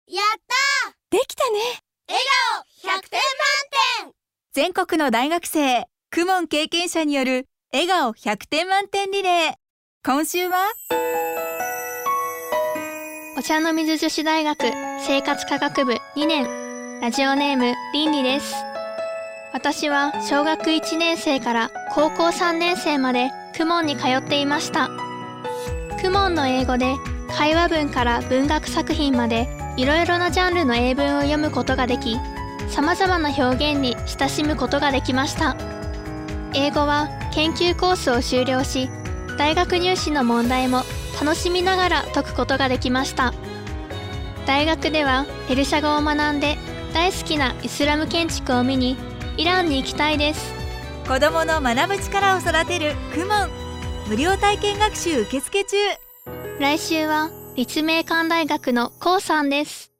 やったー、 できたね。 笑顔100点満点。 全国の大学生、公文経験者による笑顔100点満点リレー。今週はお茶の水女子大学生活科学部2年、ラジオネームりんりです。私は小学1年生から高校3年生まで公文に通っていました。公文の英語で会話文から文学作品までいろいろなジャンルの英文を読むことができ、様々な表現に親しむことができました。英語は研究コースを修了し、大学入試の問題も楽しみながら解くことができました。大学ではペルシャ語を学んで、大好きなイスラム建築を見にイランに行きたいです。 子どもの学ぶ力を育てる公文、無料体験学習受付中。 来週は立命館大学のコウさんです。